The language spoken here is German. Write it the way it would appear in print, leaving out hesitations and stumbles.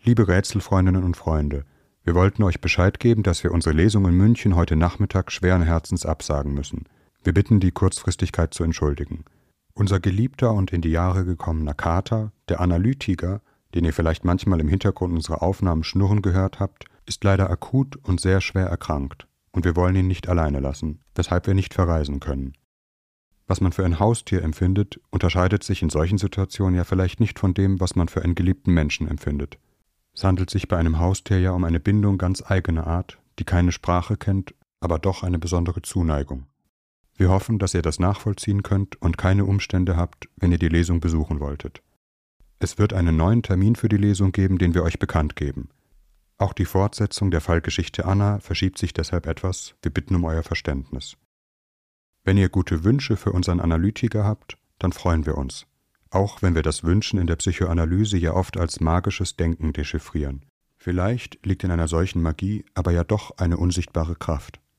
Liebe Rätselfreundinnen und Freunde, wir wollten euch Bescheid geben, dass wir unsere Lesung in München heute Nachmittag schweren Herzens absagen müssen. Wir bitten, die Kurzfristigkeit zu entschuldigen. Unser geliebter und in die Jahre gekommener Kater, der Analytiker, den ihr vielleicht manchmal im Hintergrund unserer Aufnahmen schnurren gehört habt, ist leider akut und sehr schwer erkrankt, und wir wollen ihn nicht alleine lassen, weshalb wir nicht verreisen können. Was man für ein Haustier empfindet, unterscheidet sich in solchen Situationen ja vielleicht nicht von dem, was man für einen geliebten Menschen empfindet. Es handelt sich bei einem Haustier ja um eine Bindung ganz eigener Art, die keine Sprache kennt, aber doch eine besondere Zuneigung. Wir hoffen, dass ihr das nachvollziehen könnt und keine Umstände habt, wenn ihr die Lesung besuchen wolltet. Es wird einen neuen Termin für die Lesung geben, den wir euch bekannt geben. Auch die Fortsetzung der Fallgeschichte Anna verschiebt sich deshalb etwas, wir bitten um euer Verständnis. Wenn ihr gute Wünsche für unseren Analytiker habt, dann freuen wir uns. Auch wenn wir das Wünschen in der Psychoanalyse ja oft als magisches Denken dechiffrieren. Vielleicht liegt in einer solchen Magie aber ja doch eine unsichtbare Kraft.